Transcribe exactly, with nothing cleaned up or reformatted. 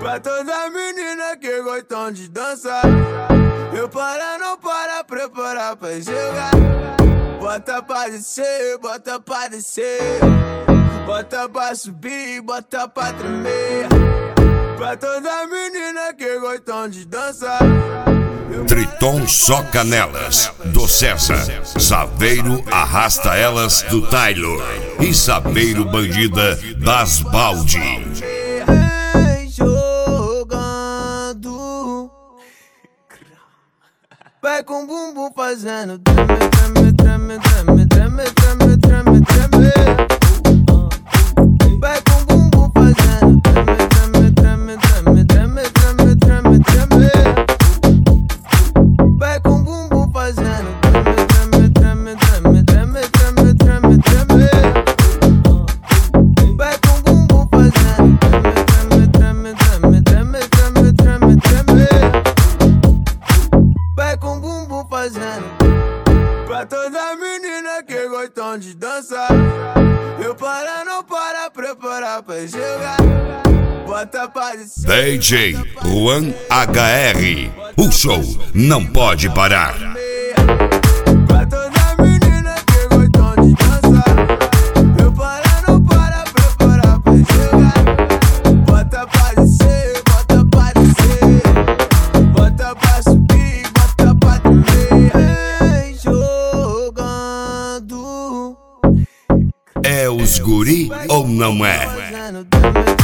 Pra toda menina que gostam de dançar, eu para, não para, preparar pra jogar. Bota pra descer, bota pra descer, bota pra subir, bota pra tremer. Pra toda menina que gostam de dançar, Triton só canelas, do César. Saveiro arrasta elas, do Taylor. E Saveiro bandida, das Balde. vem jogando, vai com bumbum fazendo treme, treme, treme, treme, treme, treme, treme, treme. Vai com bumbum fazendo treme, treme, treme, treme, treme, treme, treme. Vai com bumbum fazendo treme, treme, treme, treme, treme, treme, treme. Vai com bumbum fazendo treme, treme, treme, treme, treme, treme, treme. Vai com bumbum fazendo. Pra toda menina que gostam de dançar, eu para, não para, preparar pra jogar. Bota pra descer. D J Juan H R. O show não pode parar. Pra toda menina que gostam de dançar, eu para, não para, preparar pra jogar. Bota pra descer, bota pra descer, bota pra subir, bota pra tremer. Vem jogando, É os guri ou não é? fazendo treme,